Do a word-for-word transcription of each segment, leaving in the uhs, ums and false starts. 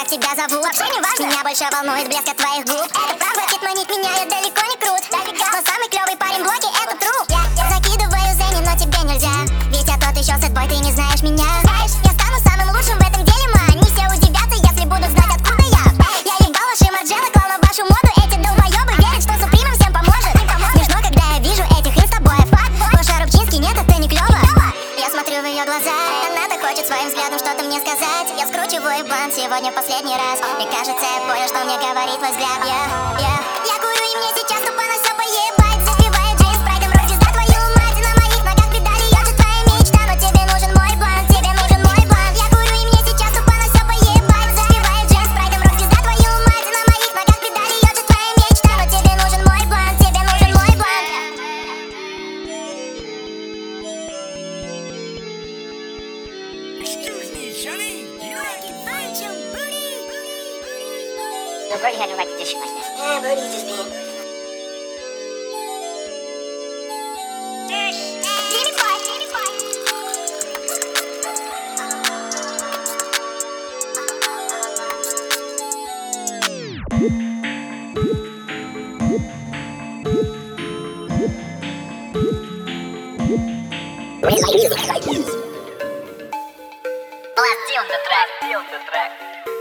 как тебя зовут. Вообще не важно, меня больше волнует блеск от твоих губ. Это правда, хит манить меня, я далеко не крут. Но самый клевый парень в блоке — это true. Я, я закидываю зени, но тебе нельзя, ведь я тот еще сэдбой, ты не знаешь меня. Знаешь, я стану самым лучшим в этом деле, ма. Они все удивятся, если буду знать, откуда я. Я ебал ваши Марджелла, клал на вашу моду. Эти долбоебы верят, что Супримам всем поможет. Смешно, когда я вижу этих инстабоев. Лоша Рубчинский, нет, это не клево. Я смотрю в ее глаза, она-то хочет своим взглядом что-то мне сказать. Я скручиваю план сегодня в последний раз. Мне кажется, я понял, что мне говорит твой взгляд. Я, я, я курю, и мне сейчас тупо на все поебать. Запиваю джин спрайтом, рок-звезда твою мать. На моих ногах педали, я же твоя мечта. Но тебе нужен мой план, тебе нужен мой план. Я курю, и мне сейчас тупо на все поебать. Запиваю джин спрайтом, рок-звезда твою мать. На моих ногах педали, я же твоя мечта. Но тебе нужен мой план, тебе нужен мой план. Excuse me, Johnny. You know I can find your booty. So Birdie had no right to dish him like that. Yeah, Birdie's just being. Dreamy boy, dreamy boy. Really like music, like music. Blast D on the track. D on the track.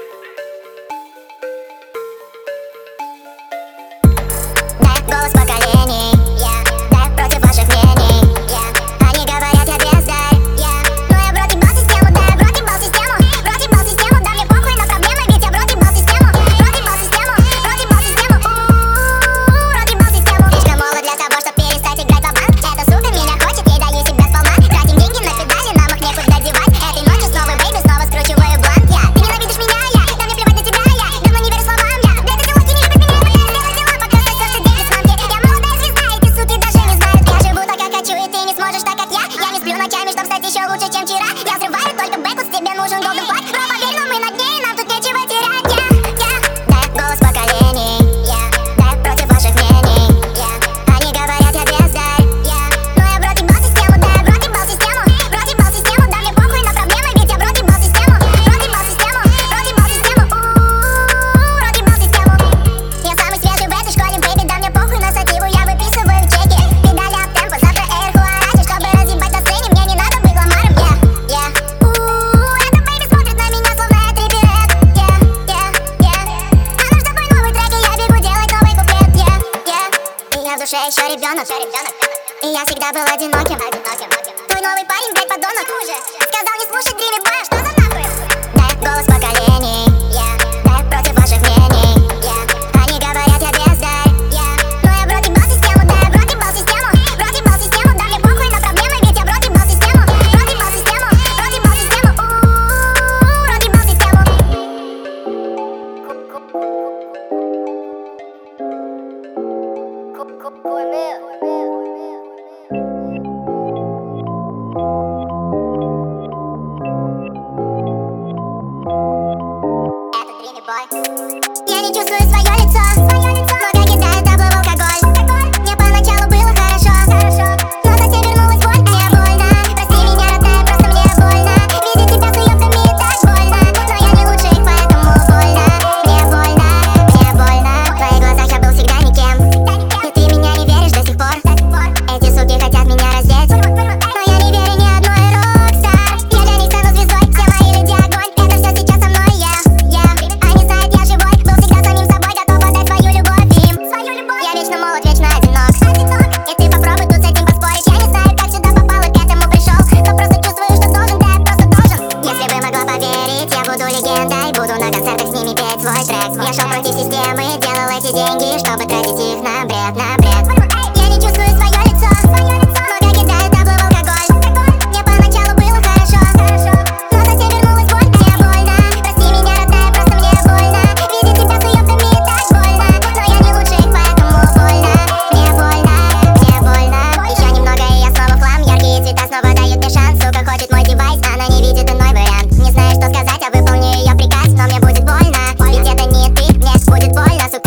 Да, голос поколений, я, да, против ваших мнений, я. Они говорят, я бездарь, я. Но я в рот ебал систему, да, я в рот ебал систему. В рот ебал систему, да, мне похуй на проблемы, ведь я в рот ебал систему. В рот ебал систему, в рот ебал систему. У-у-у, в рот ебал систему. Слишком молод для того, чтобы перестать играть в банк. Эта сука меня хочет, ей даю себя сполна. Тратим деньги на педали, нам их некуда девать. Этой ночью снова бэйби, снова скручиваю блант, я. Ты ненавидишь меня, я, да мне плевать на тебя, я. Давно не верю словам, я. Блядь, эти лохи не любят меня, я. Сделай дела, пока сосёшься деньги с мамки. Я молодая звезда, эти суки даже не знают. Я живу так, как хочу, и ты не сможешь так, как я. Я не сплю ночами, чтоб стать еще лучше, чем вчера. Я взрываю только бэкус, тебе нужен голден плак. Бро, поверь, но мы над ней, нам тут нечего терять, я, я. Да, голос поколений, я, да, против ваших мнений, я. Они говорят, я бездарь, я. Но я в рот ебал систему, да, я в рот ебал систему. В рот ебал систему, да, мне похуй на проблемы, ведь я в рот ебал систему. В рот ебал систему, в рот ебал систему. У-у-у, в рот ебал систему. Я самый свежий в этой школе, бэйби, да мне похуй на сативу, я выписываю чеки. Педали ап темпо, завтра эйр хуарачи, чтобы разъебать на сцене, мне не надо быть ламаром, я, я. У-у-у, эта бэйби смотрит на меня, словно я трипперет, я, я, я. А наш тобой новый трек, и я бегу делать новый куплет, я, я. И я в душе еще ребенок, и я всегда был одиноким, твой новый парень, блядь, подонок, уже сказал не слушать Dreamy Boy, что за нахуй? Да, голос поколений, я, да, против ваших мнений, я. Они говорят, я бездарь, я. Но я в рот ебал систему, да, я в рот ебал систему. В рот ебал систему, да, мне похуй на проблемы, ведь я в рот ебал систему. В рот ебал систему, в рот ебал систему. У-у-у, в рот ебал систему. Это Dreamy Boy. Я не чувствую свое лицо, много кидает табло в алкоголь. Мне поначалу было хорошо, но затем вернулась боль, мне больно. Прости меня, родная, просто мне больно. Видеть тебя с уёбками так больно, но я не лучше их, поэтому больно. Мне больно, мне больно. В твоих глазах я был всегда никем, и ты меня не веришь до сих пор. Эти суки хотят меня раздеть, но я не верю ни одной рок-стар. Я для них стану звездой, все мои люди огонь. Это все сейчас со мной, я, я. Они знают, я живой, был всегда самим собой, готов отдать свою любовь им. Я вечно молод, вечно одинок, и ты попробуй тут с этим поспорить. Я не знаю, как сюда попал и к этому пришел, но просто чувствую, что должен, да, я просто должен. Если бы могла поверить, я буду легендой, буду на концертах с ними петь свой трек. Я шел против системы, делал эти деньги, чтобы тратить их на бред, на бред. Я не чувствую свое лицо, много кидает табло в алкоголь. Мне поначалу было хорошо, но затем вернулась боль, мне больно. Прости меня, родная, просто мне больно. Видеть тебя с уёбками так больно, но я не лучше их, поэтому больно. Мне больно, мне больно. Еще немного, и я снова в хлам. Яркие цвета снова дают мне шанс. Сука хочет мой девайс, она не видит иной вариант. Не знаю, что сказать, а выполню ее приказ, но мне будет больно, ведь это не ты, мне будет больно.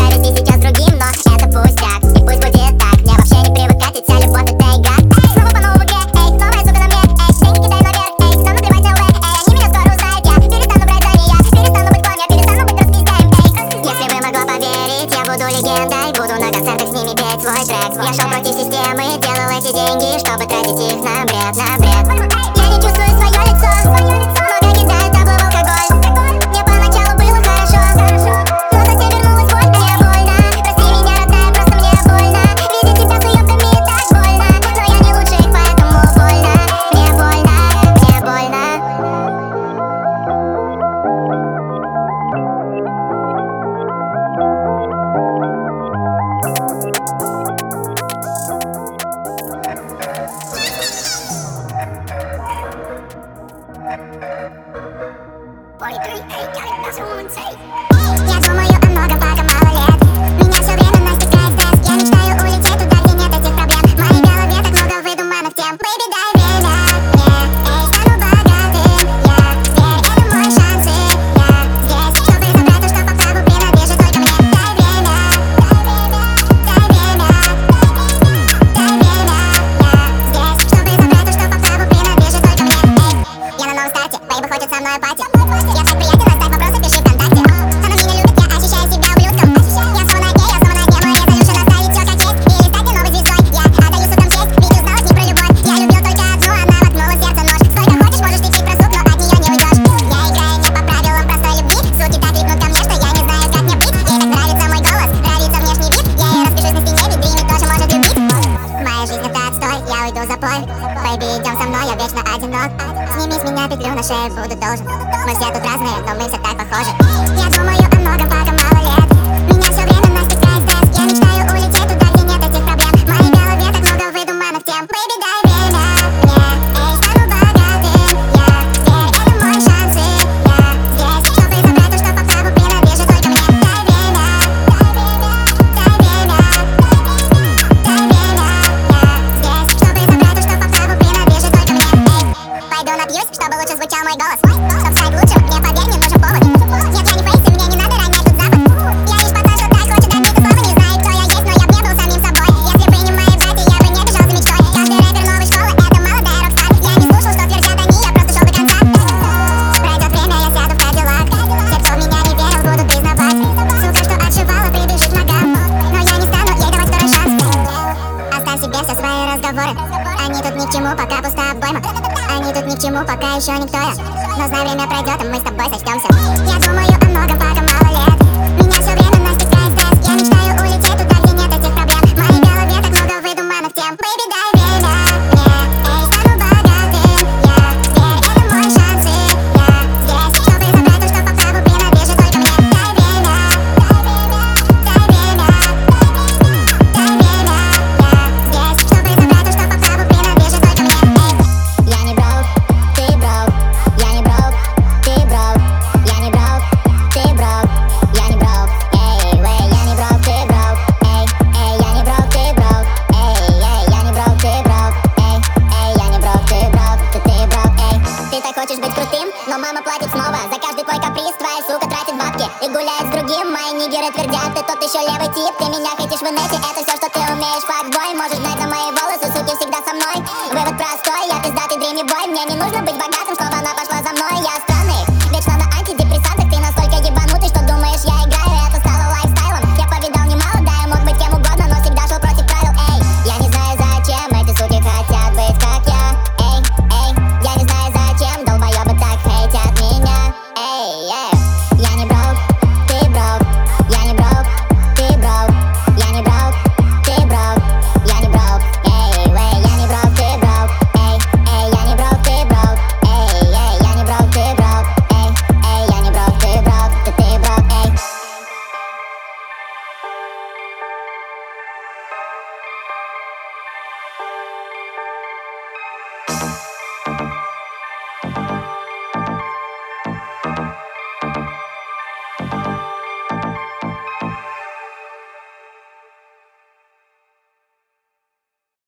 Я думаю о многом, пока мало лет. Меня все время настигает стресс. Я мечтаю улететь туда, где нет этих проблем. В моей голове так много выдуманных тем. Baby, дай время мне, эй, стану богатым. Я теперь, это мой шанс, и я здесь, чтобы забрать то, что по праву принадлежит только мне. Дай время, дай время, дай время, дай время. Я здесь, чтобы забрать то, что по праву принадлежит только мне. Эй, я на новом старте, бэйби хочет со мной пати. Я так приятен, оставь вопросы, пиши ВКонтакте. Она меня любит, я ощущаю себя ублюдком. Я снова на дне, я снова на дне. Мой резолюшн оставить все как есть или стать мне новой звездой. Я отдаю сукам честь, ведь узнала с ней про любовь. Я любил только одну, она воткнула в сердце нож. Сколько хочешь, можешь ты пить про суп, но от нее не уйдешь. Я играю не по правилам простой любви. Суки так липнут ко мне, что я не знаю, как мне быть. Ей так нравится мой голос, нравится внешний вид. Я ей распишусь на стене, ведь Дрими тоже может любить. Моя жизнь это отстой, я уйду за плой. Бэйби, идем со мной, я вечно одинок. Сними с меня петлю, на шею буду должен. Мы все тут разные, но мы все так похожи. Я думаю о многом, пока мало лет. Меня все время настигает стресс. Я мечтаю улететь туда, где нет этих проблем. В моей голове так много выдуманных тем. Baby, дай время мне, эй, стану богатым. Я теперь, это мой шанс, и я здесь, чтобы забрать то, что по праву принадлежит только мне. Дай время, дай время, дай время, дай время. Я здесь, чтобы забрать то, что по праву принадлежит только мне. Эй, пойду напьюсь, чтобы лучше звучал мой голос. Чтоб стать лучшим, мне поверь, не нужен повод. Нет, я не фейс, и мне не надо ронять тут запад. Я лишь пацан, что так хочет добиться славы. Не знаю, кто я есть, но я б не был самим собой. Если бы не мои братья, я бы не бежал за мечтой. Каждый рэпер новой школы — это молодая рокстар. Я не слушал, что твердят они, я просто шел до конца. Пройдет время, я сяду в Кадиллак. Те, кто в меня не верил, будут признавать. Сука, что отшивала, прибежит к ногам. Но я не стану ей давать второй шанс. Оставь себе все свои разговоры. Они тут ни к чему, пока пуста обойма. Они тут ни к чему, пока еще никто я. Но знай, время пройдет, и мы с тобой сочтемся. Я думаю о многом.